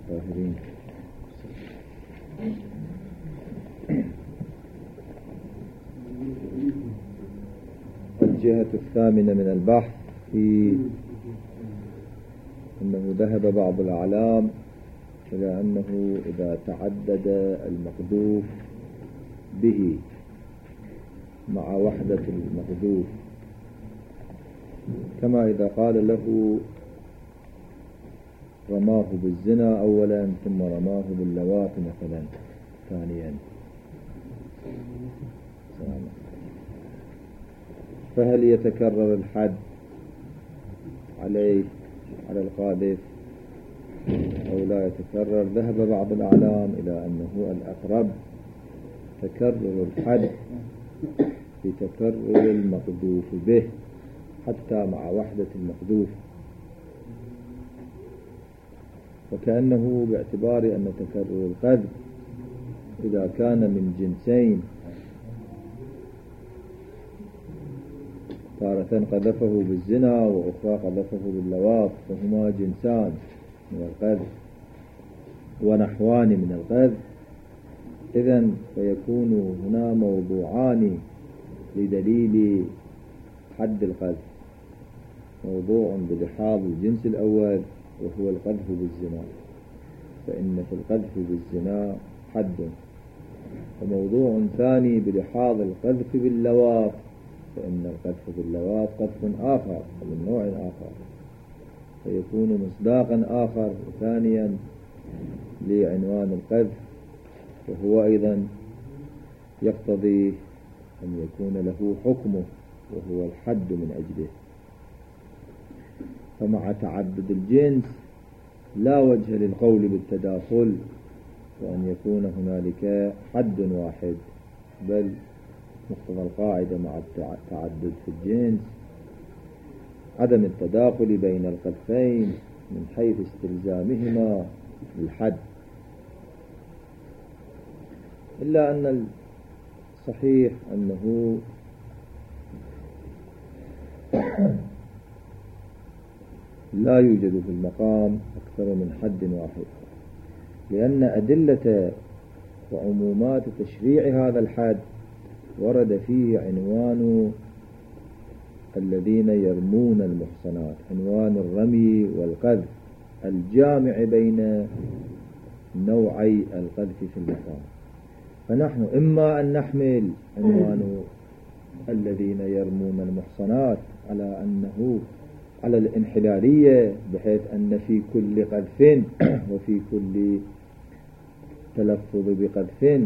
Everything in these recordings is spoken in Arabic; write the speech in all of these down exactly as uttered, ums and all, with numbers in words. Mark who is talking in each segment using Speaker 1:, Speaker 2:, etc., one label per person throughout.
Speaker 1: الطاهرين. الجهة الثامنة من البحث في أنه ذهب بعض الأعلام إلى أنه إذا تعدد المقذوف به مع وحدة المقذوف، كما إذا قال له رماه بالزنا أولا ثم رماه باللواط مثلا ثانيا، فهل يتكرر الحد عليه على القاذف أو لا يتكرر؟ ذهب بعض الأعلام إلى أنه الأقرب تكرر الحد بتكرر المقذوف به حتى مع وحدة المقذوف، وكأنه باعتبار أن تكرر القذف إذا كان من جنسين، تارة قذفه بالزنا وأخرى قذفه باللواط، فهما جنسان من القذف ونحوان من القذف، إذن فيكون هنا موضوعان لدليل حد القذف، موضوع بلحاظ الجنس الأول وهو القذف بالزنا، فإن في القذف بالزنا حد، وموضوع ثاني بلحاظ القذف باللواط، فإن القذف باللواط قذف آخر من نوع آخر، فيكون مصداقا آخر ثانيا لعنوان القذف، وهو أيضا يقتضي أن يكون له حكمه وهو الحد من أجله. فمع تعدد الجنس لا وجه للقول بالتداخل وأن يكون هنالك حد واحد، بل مقتضى القاعدة مع التعدد في الجنس عدم التداخل بين القذفين من حيث استلزامهما الحد، إلا أن الصحيح أنه لا يوجد في المقام أكثر من حد واحد، لأن أدلة وعمومات تشريع هذا الحد ورد فيه عنوان الذين يرمون المحصنات، عنوان الرمي والقذف الجامع بين نوعي القذف في المقام، فنحن إما أن نحمل عنوان الذين يرمون المحصنات على أنه على الانحلالية، بحيث أن في كل قذف وفي كل تلفظ بقذف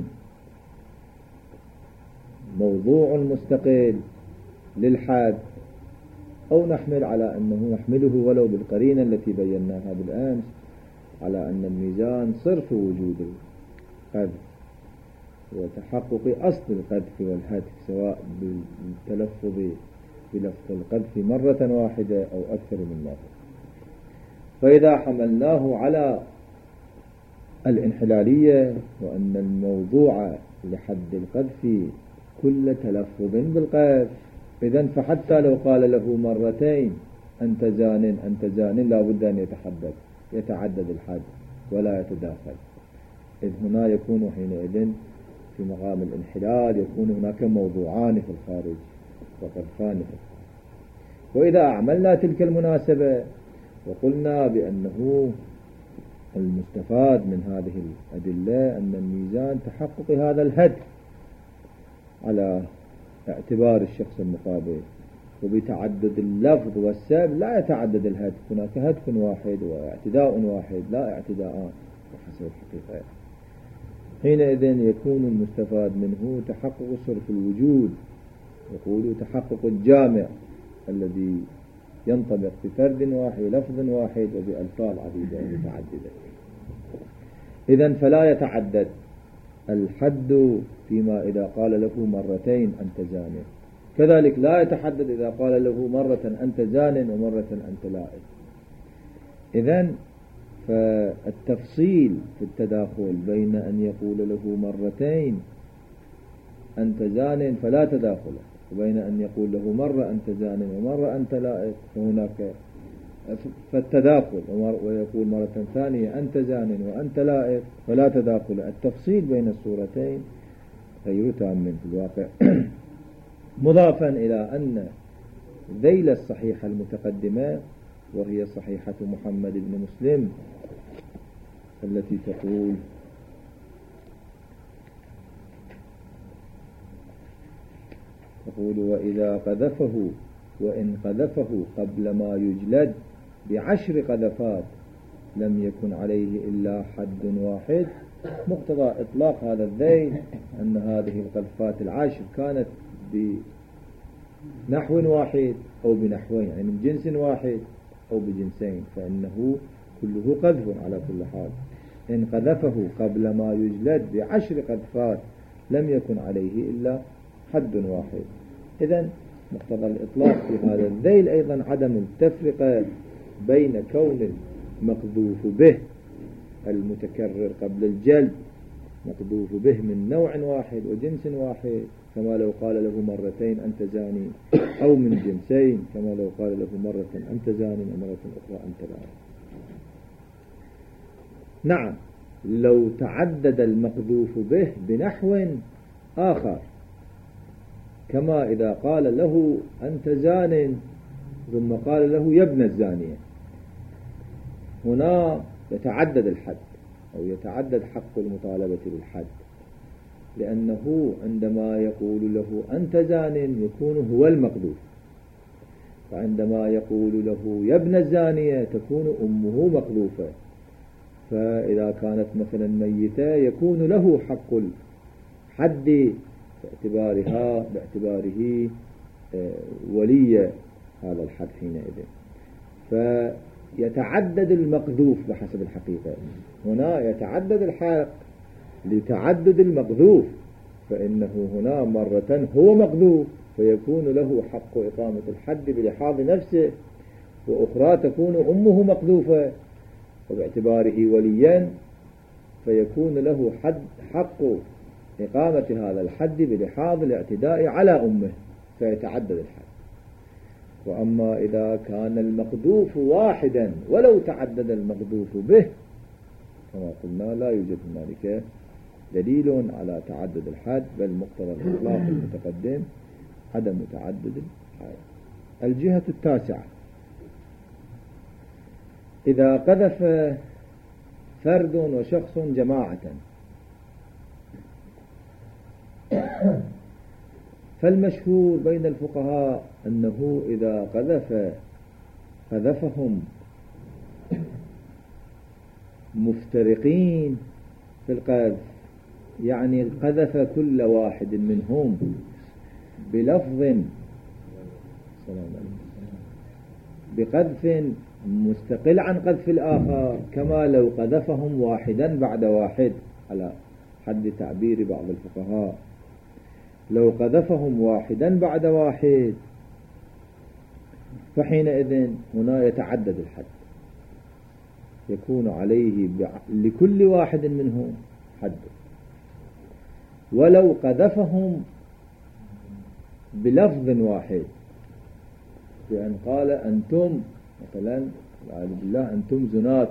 Speaker 1: موضوع مستقل للحد، أو نحمل على أنه نحمله ولو بالقرينة التي بيناها بالأمس على أن الميزان صرف وجود القذف وتحقق أصل القذف والهتك، سواء بالتلفظ بلفظ القذف مرة واحدة أو أكثر من مرة. فإذا حملناه على الانحلالية وأن الموضوع لحد القذف كل تلفظ بالقذف، إذن فحتى لو قال له مرتين أنت زان أنت زان لا بد أن يتحدد يتعدد الحد ولا يتداخل، إذ هنا يكون حينئذ في مقام الانحلال يكون هناك موضوعان في الخارج وقذفان في الخارج. وإذا أعملنا تلك المناسبة وقلنا بأنه المستفاد من هذه الأدلة أن الميزان تحقق هذا الهد على اعتبار الشخص المقابل، وبتعدد اللفظ والسبب لا يتعدد الهد، هناك هدف واحد واعتداء واحد لا اعتداءان بحسب الحقيقة، حينئذ يكون المستفاد منه تحقق صرف الوجود، يقول تحقق الجامع الذي ينطبق بفرد واحد لفظ واحد وبألفاظ عديدة متعددة. إذن فلا يتعدد الحد فيما إذا قال له مرتين أنت زان، كذلك لا يتحدد إذا قال له مرة أنت زان ومرة أنت لائق. إذن فالتفصيل في التداخل بين أن يقول له مرتين أنت زان فلا تداخل، وبين أن يقول له مرة أنت زان ومرة أنت لائق فهناك فالتداخل، ويقول مرة ثانية أنت زان وأنت لائق، فلا تداخل. التفصيل بين الصورتين غير تام في الواقع. مضافا إلى أن ذيل الصحيحة المتقدمة وهي صحيحة محمد بن مسلم التي تقول تقول وإذا قذفه وإن قذفه قبل ما يجلد بعشر قذفات لم يكن عليه إلا حد واحد. مقتضى إطلاق هذا الذيل أن هذه القذفات العشر كانت بنحو واحد أو بنحوين، يعني من جنس واحد أو بجنسين، فإنه كله قذف على كل حال. إن قذفه قبل ما يجلد بعشر قذفات لم يكن عليه إلا حد واحد. إذن مقتضى الإطلاق في هذا الذيل أيضا عدم التفرقة بين كون المقذوف به المتكرر قبل الجلد مقذوف به من نوع واحد وجنس واحد، كما لو قال له مرتين أنت زاني، أو من جنسين كما لو قال له مرة أنت زاني ومرة أخرى أنت زاني. نعم، لو تعدد المقذوف به بنحو آخر، كما إذا قال له أنت زان ثم قال له يا ابن الزانية، هنا يتعدد الحد أو يتعدد حق المطالبة بالحد، لأنه عندما يقول له أنت زان يكون هو المقذوف، وعندما يقول له يا ابن الزانية تكون أمه مقذوفة. فإذا كانت مثلا ميتة يكون له حق الحد باعتبارها باعتباره ولي هذا الحد حينئذ. فيتعدد المقذوف بحسب الحقيقة، هنا يتعدد الحق لتعدد المقذوف، فإنه هنا مرة هو مقذوف فيكون له حق إقامة الحد بلحاظ نفسه، وأخرى تكون أمه مقذوفة وباعتباره وليا فيكون له حد حق إقامة هذا الحد بلحاظ الاعتداء على أمه، فيتعدد الحد. وأما إذا كان المقذوف واحدا ولو تعدد المقذوف به كما قلنا لا يوجد هنالك دليل على تعدد الحد، بل مقتضى الإطلاق المتقدم عدم تعدد الحد. الجهة التاسعة، إذا قذف فرد وشخص جماعة فالمشهور بين الفقهاء أنه إذا قذف قذفهم مفترقين في القذف، يعني قذف كل واحد منهم بلفظ بقذف مستقل عن قذف الآخر، كما لو قذفهم واحدا بعد واحد على حد تعبير بعض الفقهاء. لو قذفهم واحدا بعد واحد فحينئذ هنا يتعدد الحد، يكون عليه لكل واحد منهم حد. ولو قذفهم بلفظ واحد، بأن قال أنتم مثلا والعياذ بالله أنتم زنات،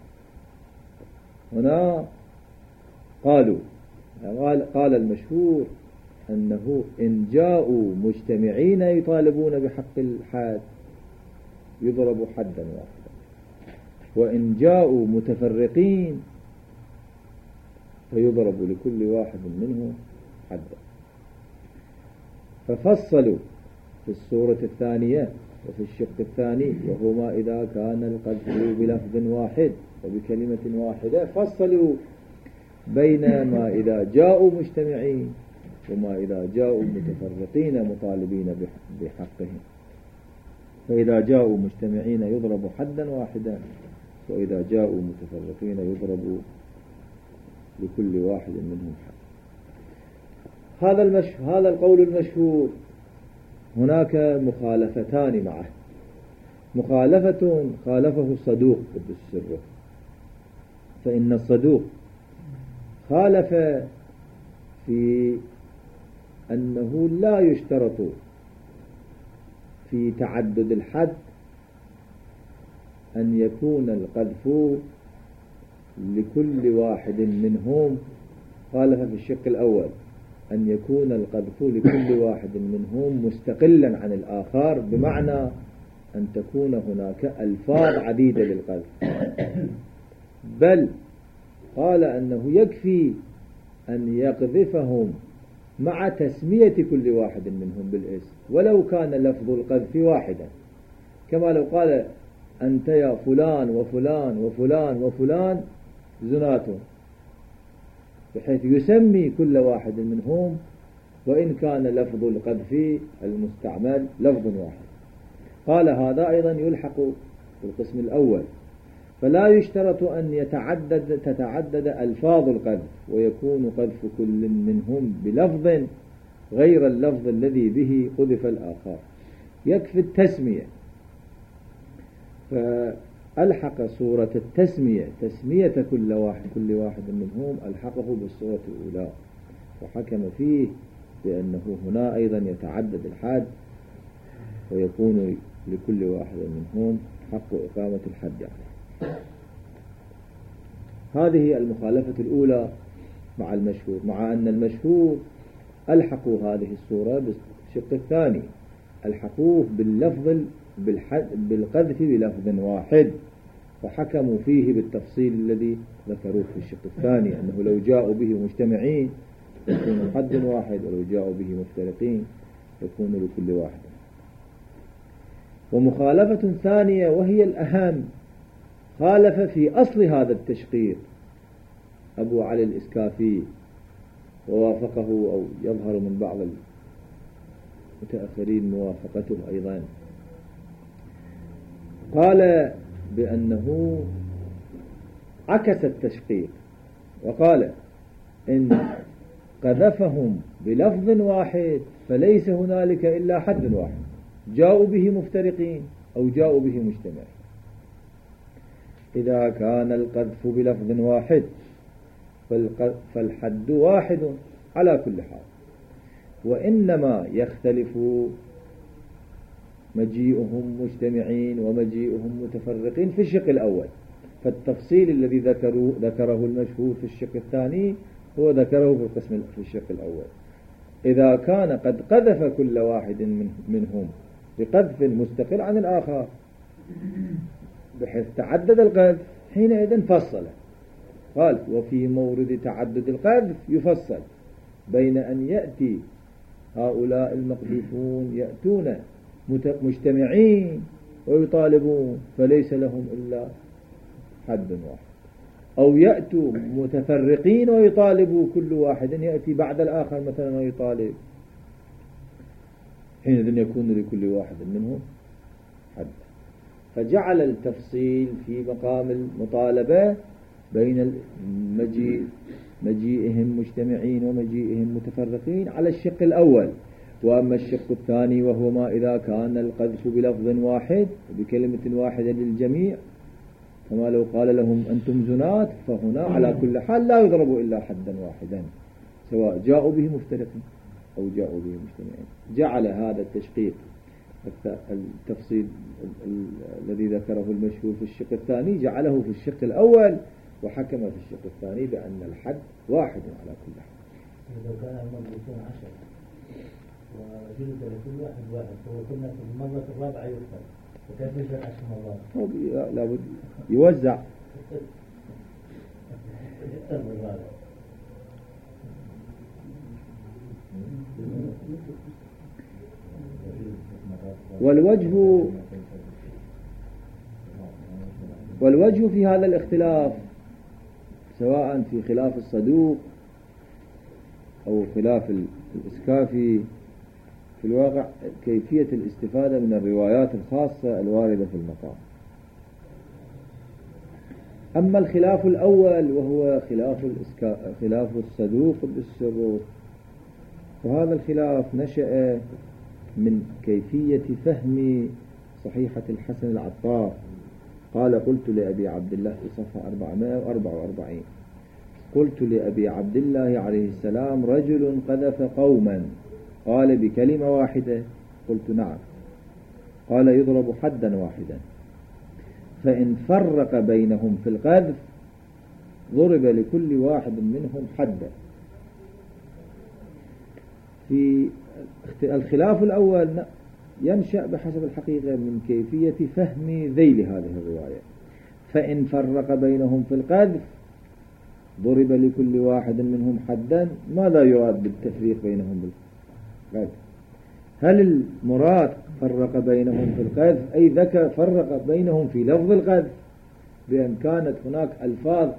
Speaker 1: هنا قالوا قال المشهور أنه إن جاءوا مجتمعين يطالبون بحق الحد يضرب حدا واحدا، وإن جاءوا متفرقين فيضرب لكل واحد منهم حدا. ففصلوا في السورة الثانية وفي الشق الثاني، وهما إذا كان القذف بلفظ واحد وبكلمة واحدة، فصلوا بين ما إذا جاءوا مجتمعين وما إذا جاءوا متفرقين مطالبين بحقهم. فإذا جاءوا مجتمعين يضرب حدا واحدا، وإذا جاءوا متفرقين يضرب لكل واحد منهم حد. هذا المش... هذا القول المشهور. هناك مخالفتان معه. مخالفة خالفه الصدوق قدس سره، فإن الصدوق خالف في أنه لا يشترط في تعدد الحد أن يكون القذف لكل واحد منهم، قالها في الشق الأول، أن يكون القذف لكل واحد منهم مستقلا عن الآخر، بمعنى أن تكون هناك ألفاظ عديدة للقذف، بل قال أنه يكفي أن يقذفهم مع تسمية كل واحد منهم بالاسم، ولو كان لفظ القذف واحدا، كما لو قال أنت يا فلان وفلان وفلان وفلان زنات، بحيث يسمي كل واحد منهم وإن كان لفظ القذف المستعمل لفظ واحد. قال هذا أيضا يلحق في القسم الأول، فلا يشترط أن يتعدد تتعدد ألفاظ القذف، ويكون قذف كل منهم بلفظ غير اللفظ الذي به قذف الآخر، يكفي التسمية. فألحق صورة التسمية تسمية كل واحد كل واحد منهم ألحقه بالصورة الأولى، وحكم فيه بأنه هنا أيضا يتعدد الحد، ويكون لكل واحد منهم حق إقامة الحد عليه. هذه المخالفة الأولى مع المشهور، مع أن المشهور ألحقوا هذه الصورة بالشق الثاني، ألحقوه باللفظ بالقذف بلفظ واحد، فحكموا فيه بالتفصيل الذي ذكروه في الشق الثاني، أنه لو جاءوا به مجتمعين يكون حد واحد، ولو جاءوا به مفترقين يكون لكل واحد. ومخالفة ثانية وهي الأهم، خالف في أصل هذا التشقيق أبو علي الإسكافي، ووافقه أو يظهر من بعض المتأخرين موافقته أيضا. قال بأنه عكس التشقيق، وقال إن قذفهم بلفظ واحد فليس هنالك إلا حد واحد، جاءوا به مفترقين أو جاءوا به مجتمعين. إذا كان القذف بلفظ واحد فالحد واحد على كل حال، وإنما يختلف مجيئهم مجتمعين ومجيئهم متفرقين في الشق الأول، فالتفصيل الذي ذكره, ذكره المشهور في الشق الثاني هو ذكره في القسم في الشق الأول. إذا كان قد قذف كل واحد من منهم بقذف مستقل عن الآخر بحيث تعدد القذف، حينئذ فصل، قال وفي مورد تعدد القذف يفصل بين أن يأتي هؤلاء المقذوفون يأتون مجتمعين ويطالبون فليس لهم إلا حد واحد، أو يأتوا متفرقين ويطالبوا كل واحد يأتي بعد الآخر مثلا ويطالب، حينئذ يكون لكل واحد منهم حد. فجعل التفصيل في مقام المطالبة بين المجيء مجيئهم مجتمعين ومجيئهم متفرقين على الشق الأول. وأما الشق الثاني وهو ما إذا كان القذف بلفظ واحد بكلمة واحدة للجميع، كما لو قال لهم أنتم زنات، فهنا على كل حال لا يضرب إلا حدا واحدا سواء جاءوا به مفترقين أو جاءوا به مجتمعين. جعل هذا التشقيق التفصيل الذي ذكره المشهور في الشق الثاني جعله في الشق الأول، وحكم في الشق الثاني بأن الحد واحد على كل حال.
Speaker 2: لو كان المضبوطون عشرة وجلد لكل واحد واحد، فهو كنا في المرة الرابعة يقتل، وكيف يجعل عشر مرات؟
Speaker 1: لابد يوزع. والوجه والوجه في هذا الاختلاف سواء في خلاف الصدوق أو خلاف الإسكافي في الواقع كيفية الاستفادة من الروايات الخاصة الواردة في المقام. أما الخلاف الأول وهو خلاف خلاف الصدوق بالشروط، وهذا الخلاف نشأ من كيفية فهم صحيحة الحسن العطار. قال قلت لأبي عبد الله في صفحة أربعمائة وأربعة وأربعين، قلت لأبي عبد الله عليه السلام رجل قذف قوما، قال بكلمة واحدة؟ قلت نعم. قال يضرب حدا واحدا. فإن فرق بينهم في القذف ضرب لكل واحد منهم حدا. في الخلاف الأول ينشأ بحسب الحقيقة من كيفية فهم ذيل هذه الرواية. فإن فرق بينهم في القذف ضرب لكل واحد منهم حدا، ماذا يراد بالتفريق بينهم بالقذف؟ هل المراد فرق بينهم في القذف أي ذكر فرق بينهم في لفظ القذف بأن كانت هناك ألفاظ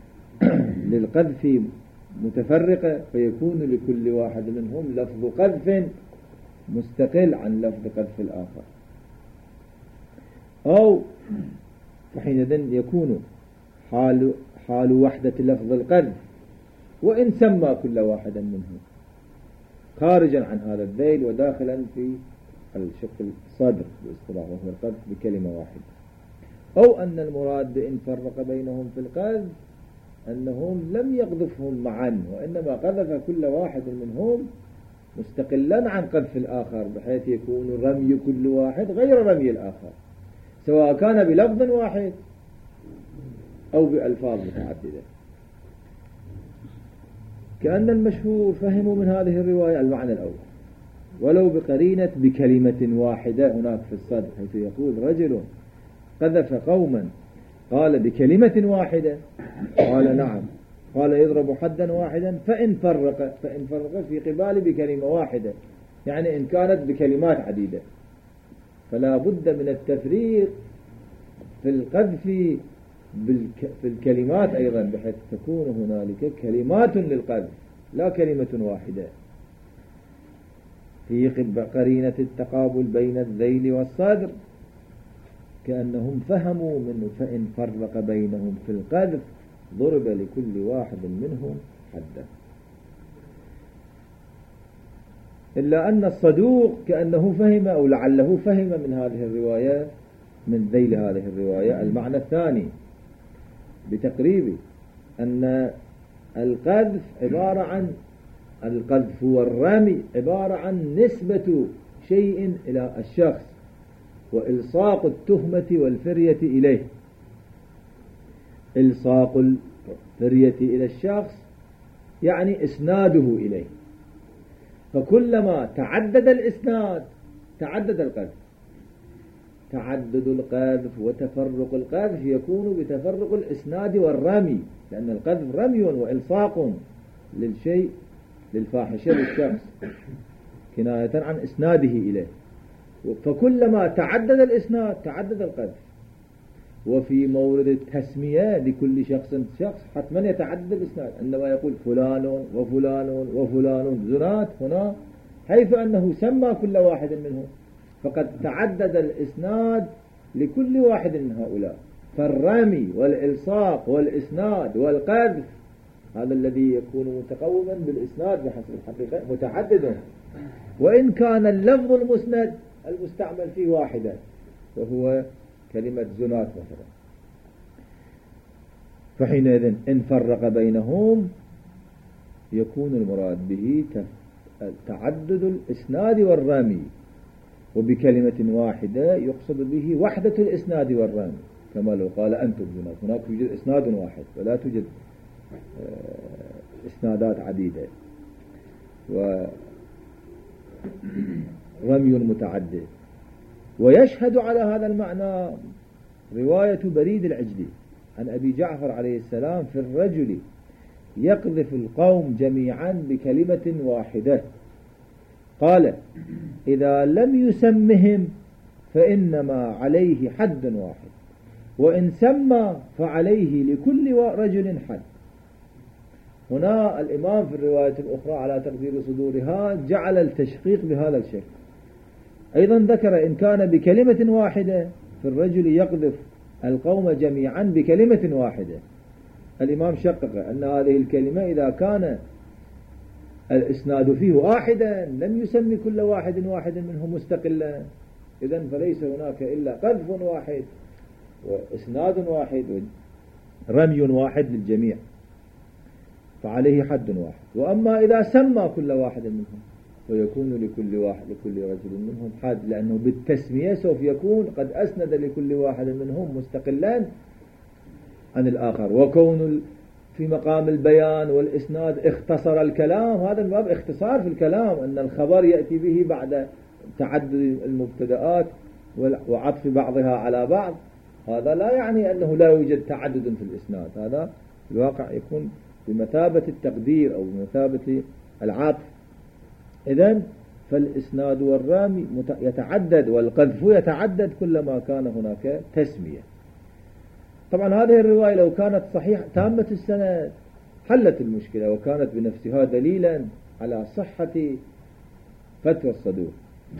Speaker 1: للقذف متفرقة فيكون لكل واحد منهم لفظ قذف مستقل عن لفظ قذف الآخر، أو فحينئذ يكون حال حال وحدة لفظ القذف وإن سمى كل واحد منهم خارجا عن هذا الذيل وداخلا في الشق الصادق باصطلاح وهو القذف بكلمة واحدة، أو أن المراد بإن فرق بينهم في القذف أنهم لم يقذفهم معا وإنما قذف كل واحد منهم مستقلا عن قذف الآخر بحيث يكون رمي كل واحد غير رمي الآخر سواء كان بلفظ واحد أو بألفاظ متعددة. كأن المشهور فهموا من هذه الرواية المعنى الأول ولو بقرينة بكلمة واحدة هناك في الصدر، حيث يقول رجل قذف قوما قال بكلمة واحدة، قال نعم، قال يضرب حدا واحدا. فإن فرق فإن فرق في قبال بكلمة واحدة، يعني إن كانت بكلمات عديدة، فلا بد من التفريق في القذف في الكلمات أيضا بحيث تكون هنالك كلمات للقذف لا كلمة واحدة. في قرينة التقابل بين الذيل والصدر كأنهم فهموا منه فإن فرق بينهم في القذف ضرب لكل واحد منهم حدا. إلا أن الصدوق كأنه فهم أو لعله فهم من هذه الرواية من ذيل هذه الرواية المعنى الثاني بتقريبه، أن القذف عبارة عن القذف والرمي عبارة عن نسبة شيء إلى الشخص وإلصاق التهمة والفرية إليه. إلصاق الفرية إلى الشخص يعني إسناده إليه، فكلما تعدد الإسناد تعدد القذف. تعدد القذف وتفرق القذف يكون بتفرق الإسناد والرمي، لأن القذف رمي وإلصاق للشيء للفاحشة للشخص كناية عن إسناده إليه، فكلما تعدد الإسناد تعدد القذف. وفي مورد التسمية لكل شخص شخص حتما يتعدد الإسناد، عندما يقول فلان وفلان وفلان زنات هنا حيث أنه سمى كل واحد منهم فقد تعدد الإسناد لكل واحد من هؤلاء. فالرمي والإلصاق والإسناد والقذف هذا الذي يكون متقوما بالإسناد بحسب الحقيقة متعدد، وإن كان اللفظ المسند المستعمل فيه واحدا وهو كلمة زنات مثلا. فحينئذ إن فرق بينهم يكون المراد به تعدد الإسناد والرمي، وبكلمة واحدة يقصد به وحدة الإسناد والرمي، كما لو قال أنتم زنات، هناك يوجد إسناد واحد ولا توجد إسنادات عديدة ورمي متعدد. ويشهد على هذا المعنى رواية بريد العجلي عن أبي جعفر عليه السلام في الرجل يقذف القوم جميعا بكلمة واحدة، قال إذا لم يسمهم فإنما عليه حد واحد، وإن سمى فعليه لكل رجل حد. هنا الإمام في الرواية الأخرى على تقدير صدورها جعل التشقيق بهذا الشكل. أيضا ذكر إن كان بكلمة واحدة في الرجل يقذف القوم جميعا بكلمة واحدة. الإمام شقق أن هذه الكلمة إذا كان الإسناد فيه واحدا لم يسمي كل واحد واحد منه مستقلا، إذن فليس هناك إلا قذف واحد وإسناد واحد ورمي واحد للجميع، فعليه حد واحد. وأما إذا سمى كل واحد منهم ويكون لكل واحد لكل رجل منهم حد، لأنه بالتسمية سوف يكون قد أسند لكل واحد منهم مستقلا عن الآخر. وكون في مقام البيان والإسناد اختصر الكلام، هذا من باب اختصار في الكلام، أن الخبر يأتي به بعد تعدد المبتدآت وعطف بعضها على بعض، هذا لا يعني أنه لا يوجد تعدد في الإسناد، هذا في الواقع يكون بمثابة التقدير أو بمثابة العطف. إذن فالإسناد والرامي يتعدد والقذف يتعدد كلما كان هناك تسمية. طبعا هذه الرواية لو كانت صحيحة تامة السند حلت المشكلة وكانت بنفسها دليلا على صحة فتوى الصدوق،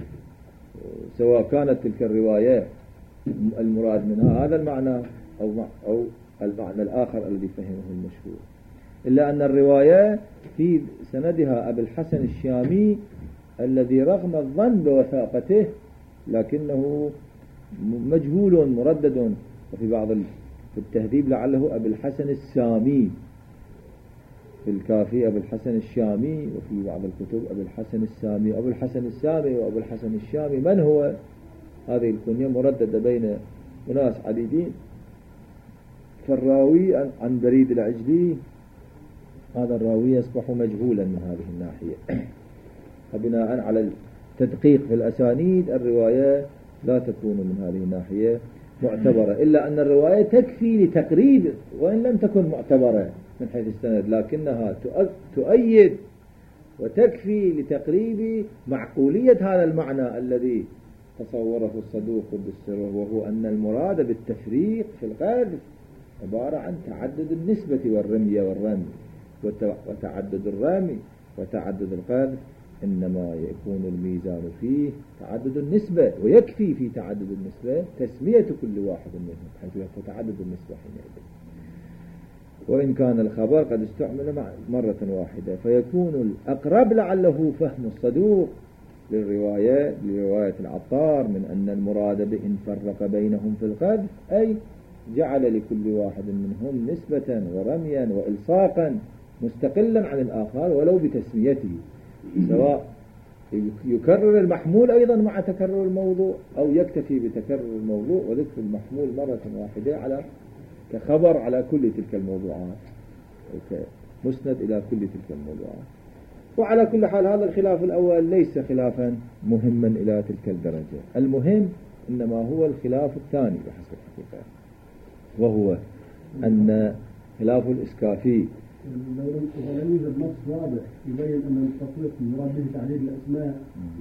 Speaker 1: سواء كانت تلك الرواية المراد منها هذا المعنى أو أو المعنى الآخر الذي فهمه المشهور، إلا أن الرواية في سندها أبي الحسن الشامي الذي رغم الظن بوثاقته لكنه مجهول مردد، وفي بعض في التهذيب لعله أبي الحسن السامي، في الكافي أبي الحسن الشامي، وفي بعض الكتب أبي الحسن السامي. أبو الحسن السامي وأبو الحسن الشامي من هو؟ هذه الكنية مرددة بين أناس عديدين. فالراوي عن بريد العجلي هذا الراوي يصبح مجهولا من هذه الناحية، فبناء على التدقيق في الأسانيد الرواية لا تكون من هذه الناحية معتبرة، إلا أن الرواية تكفي لتقريب وإن لم تكن معتبرة من حيث السند، لكنها تؤيد وتكفي لتقريب معقولية هذا المعنى الذي تصوره الصدوق قدس سره، وهو أن المراد بالتفريق في القذف عبارة عن تعدد النسبة والرمي والرمي وتعدد الرمي وتعدد القذف، إنما يكون الميزان فيه تعدد النسبة، ويكفي في تعدد النسبة تسمية كل واحد منهم حيث يكون تعدد النسبة حينئذ. وإن كان الخبر قد استعمل مرة واحدة فيكون الأقرب لعله فهم الصدوق للرواية لرواية العطار من أن المراد بإن فرق بينهم في القذف أي جعل لكل واحد منهم نسبة ورميا وإلصاقا مستقلا عن الآخر ولو بتسميته، سواء يكرر المحمول أيضا مع تكرر الموضوع أو يكتفي بتكرر الموضوع وذكر المحمول مرة واحدة على كخبر على كل تلك الموضوعات مسند إلى كل تلك الموضوعات. وعلى كل حال هذا الخلاف الأول ليس خلافا مهما إلى تلك الدرجة، المهم إنما هو الخلاف الثاني بحسب الحقيقة، وهو أن خلاف الإسكافي
Speaker 3: لو لم يوجد نص واضح يبين أن التطبيق المراد به تعديل الأسماء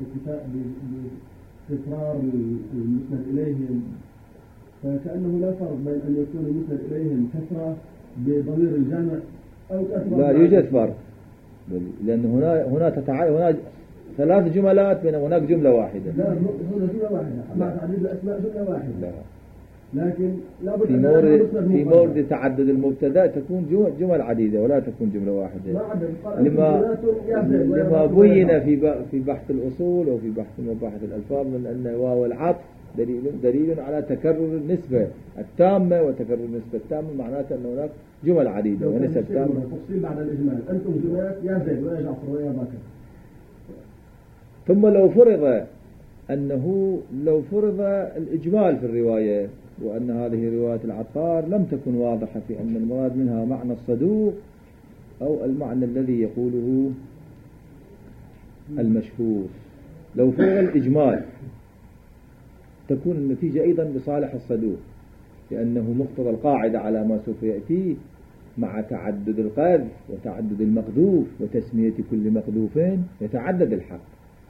Speaker 3: بتكرار المسند إليهم، فكأنه لا فرق بين أن يكون المسند إليهم كثرة بضمير الجمع أو كثرة.
Speaker 1: لا يوجد فرق، لأن هنا هنا تتعارض، هنا ثلاث جملات بين هناك جملة واحدة.
Speaker 3: لا هنا جملة واحدة مع تعديل الأسماء جملة واحدة. لا. لكن
Speaker 1: لا في مورد في مورد تعدد المبتدا تكون جمل عديدة ولا تكون جملة واحدة. لما لما بين في في بحث الأصول وفي بحث مباحث الألفاظ من أن واو العطف دليل دليل على تكرر النسبة التامة، وتكرر النسبة التامة معناته أن هناك جمل عديدة ونسب تامة.
Speaker 3: تفصيل بعد الإجمال أنتم جملات يا زيد ويا جعفر ويا بكر.
Speaker 1: ثم لو فرض أنه لو فرض الإجمال في الرواية وأن هذه رواية العطار لم تكن واضحة في أن المراد منها معنى الصدوق أو المعنى الذي يقوله المشهور، لو فرض الإجمال تكون النتيجة أيضا بصالح الصدوق، لأنه مقتضى القاعدة على ما سوف يأتي مع تعدد القذف وتعدد المقذوف وتسمية كل مقذوفين يتعدد الحق.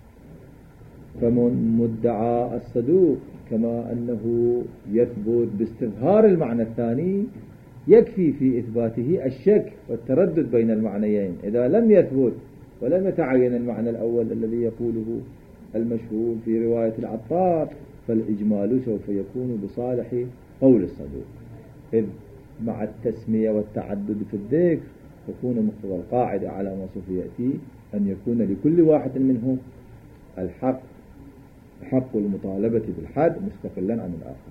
Speaker 1: فمن مدعى الصدوق كما أنه يثبت باستظهار المعنى الثاني يكفي في إثباته الشك والتردد بين المعنيين. إذا لم يثبت ولم يتعين المعنى الأول الذي يقوله المشهور في رواية العطار فالإجمال سوف يكون بصالح قول الصدوق، إذ مع التسمية والتعدد في الذكر يكون مقتضى القاعدة على ما سوف يأتي أن يكون لكل واحد منهم الحق حق المطالبة بالحد مستقلا عن الآخر.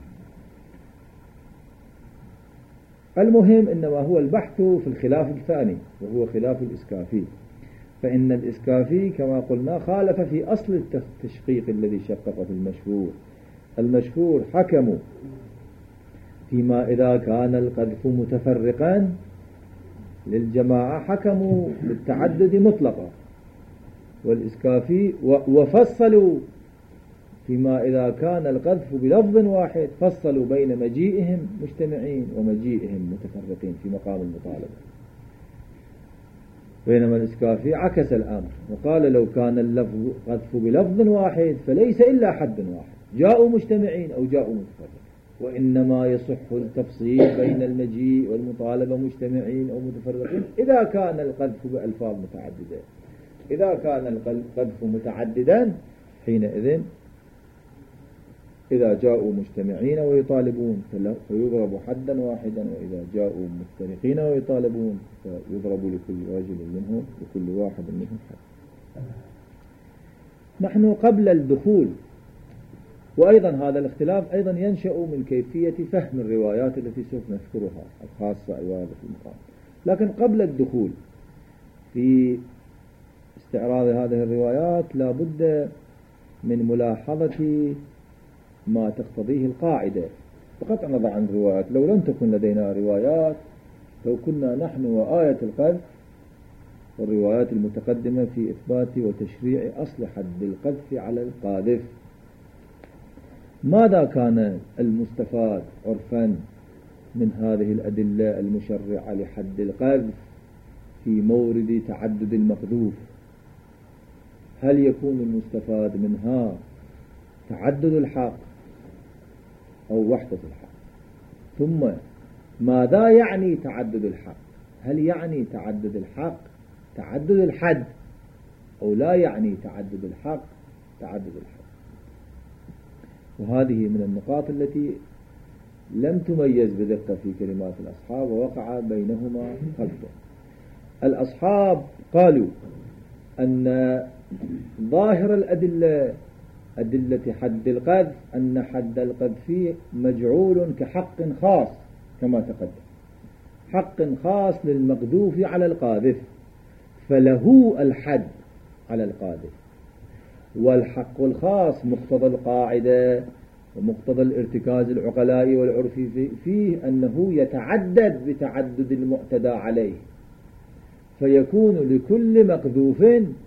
Speaker 1: المهم إنما هو البحث في الخلاف الثاني وهو خلاف الإسكافي، فإن الإسكافي كما قلنا خالف في أصل التشقيق الذي شقق في المشهور. المشهور حكموا فيما إذا كان القذف متفرقا للجماعة حكموا بالتعدد مطلقا، والإسكافي وفصلوا فيما إذا كان القذف بلفظ واحد فصلوا بين مجيئهم مجتمعين ومجيئهم متفرقين في مقام المطالبة. بينما الإسكافي عكس الأمر وقال لو كان اللفظ قذف بلفظ واحد فليس إلا حد واحد، جاءوا مجتمعين أو جاءوا متفرقين، وإنما يصح التفصيل بين المجيء والمطالبة مجتمعين أو متفرقين إذا كان القذف بألفاظ متعددة. إذا كان القذف متعددا حينئذ إذا جاءوا مجتمعين ويطالبون فيضرب حدا واحدا، وإذا جاءوا مفترقين ويطالبون فيضرب لكل رجل منهم لكل واحد منهم حد. نحن قبل الدخول، وأيضا هذا الاختلاف أيضا ينشأ من كيفية فهم الروايات التي سوف نذكرها الخاصة أيضا في المقام، لكن قبل الدخول في استعراض هذه الروايات لا بد من ملاحظة ما تقتضيه القاعدة بقطع النظر عن الروايات. لو لم تكن لدينا روايات لو كنا نحن وآية القذف والروايات المتقدمة في إثبات وتشريع أصل حد القذف على القاذف. ماذا كان المستفاد عرفا من هذه الأدلة المشرعة لحد القذف في مورد تعدد المقذوف؟ هل يكون المستفاد منها تعدد الحق أو وحدة الحق؟ ثم ماذا يعني تعدد الحق؟ هل يعني تعدد الحق تعدد الحد أو لا يعني تعدد الحق تعدد الحد؟ وهذه من النقاط التي لم تميز بدقة في كلمات الأصحاب ووقع بينهما خلط. الأصحاب قالوا أن ظاهر الأدلة أدلة حد القذف أن حد القذف مجعول كحق خاص كما تقدم، حق خاص للمقذوف على القاذف، فله الحد على القاذف. والحق الخاص مقتضى القاعدة ومقتضى الارتكاز العقلائي والعرفي فيه أنه يتعدد بتعدد المعتدى عليه، فيكون لكل مقذوف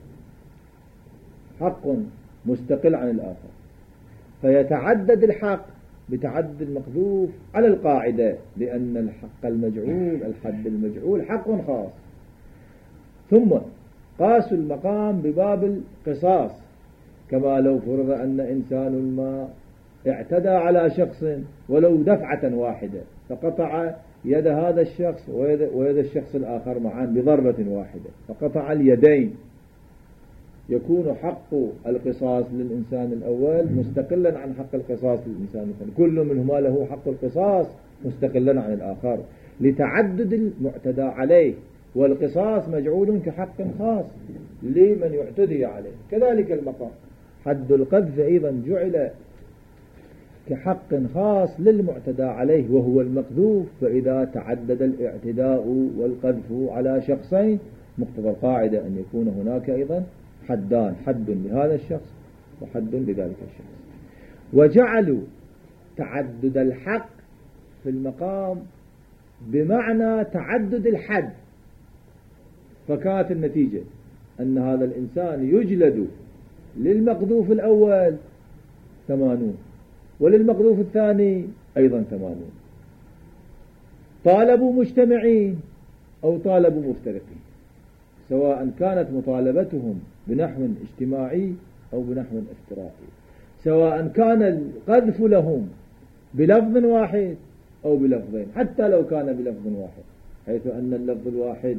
Speaker 1: حق مستقل عن الآخر، فيتعدد الحق بتعدد المقذوف على القاعدة لأن الحق المجعول الحد المجعول حق خاص. ثم قاسوا المقام بباب القصاص، كما لو فرض أن إنسان ما اعتدى على شخص ولو دفعة واحدة فقطع يد هذا الشخص ويد, ويد الشخص الآخر معا بضربة واحدة فقطع اليدين، يكون حق القصاص للإنسان الأول مستقلا عن حق القصاص للإنسان الثاني، كل منهما له حق القصاص مستقلا عن الآخر لتعدد المعتدى عليه، والقصاص مجعول كحق خاص لمن يعتدي عليه. كذلك المقام حد القذف أيضا جعل كحق خاص للمعتدى عليه وهو المقذوف، فإذا تعدد الاعتداء والقذف على شخصين مقتضى القاعدة أن يكون هناك أيضا حدان، حد لهذا الشخص وحد لذلك الشخص. وجعلوا تعدد الحق في المقام بمعنى تعدد الحد، فكانت النتيجة أن هذا الإنسان يجلد للمقذوف الأول ثمانون وللمقذوف الثاني أيضا ثمانون، طالبوا مجتمعين أو طالبوا مفترقين، سواء كانت مطالبتهم بنحو اجتماعي أو بنحو افتراقي، سواء كان القذف لهم بلفظ واحد أو بلفظين، حتى لو كان بلفظ واحد، حيث أن اللفظ الواحد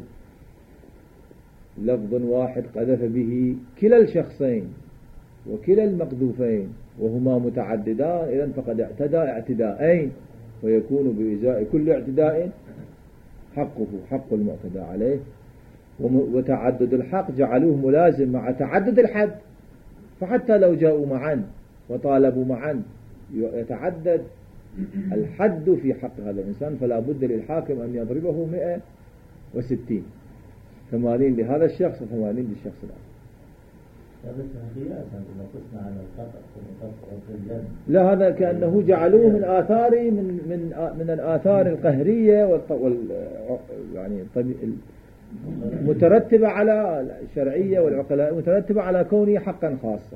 Speaker 1: لفظ واحد قذف به كلا الشخصين وكلا المقذوفين وهما متعددان، إذن فقد اعتدى اعتداءين، ويكون بإزاء كل اعتداء حقه حق المعتدى عليه. وتعدد الحق جعلوه ملازم مع تعدد الحد، فحتى لو جاءوا معا وطالبوا معا يتعدد الحد في حق هذا الإنسان، فلا بد للحاكم أن يضربه مئة وستين، ثمانين لهذا الشخص وثمانين للشخص الآخر. لا هذا كأنه جعلوه من آثار من من من الآثار القهرية وال يعني مترتبة على الشرعية والعقلاء، مترتبة على كونه حقا خاصا.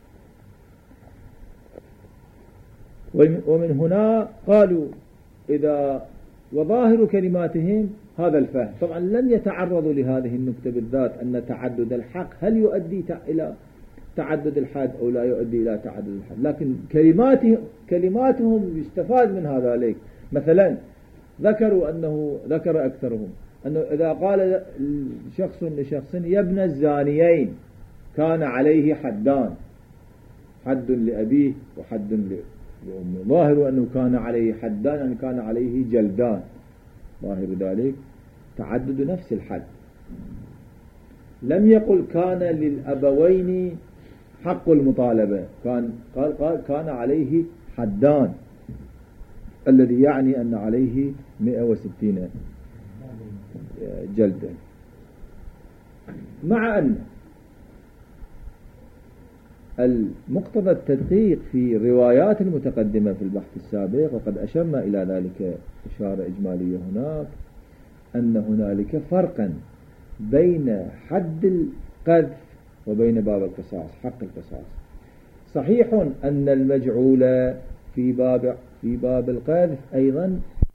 Speaker 1: ومن هنا قالوا إذا وظاهر كلماتهم هذا الفهم. طبعا لن يتعرضوا لهذه النكتة بالذات أن تعدد الحق هل يؤدي إلى تعدد الحد أو لا يؤدي إلى تعدد الحد، لكن كلماتهم كلماتهم يستفاد من هذا عليك. مثلا ذكروا أنه ذكر أكثرهم أنه إذا قال شخص لشخص يا ابن الزانيين كان عليه حدان، حد لأبيه وحد لأمه. ظاهر أنه كان عليه حدان يعني كان عليه جلدان، ظاهر ذلك تعدد نفس الحد. لم يقل كان للأبوين حق المطالبة، كان قال, قال كان عليه حدان، الذي يعني أن عليه مئة وستين جلدة. مع أن المقتضى التدقيق في الروايات المتقدمة في البحث السابق، وقد أشرنا إلى ذلك إشارة إجمالية هناك، أن هنالك فرقا بين حد القذف وبين باب القصاص، حق القصاص. صحيح أن المجعول في باب في باب القذف أيضا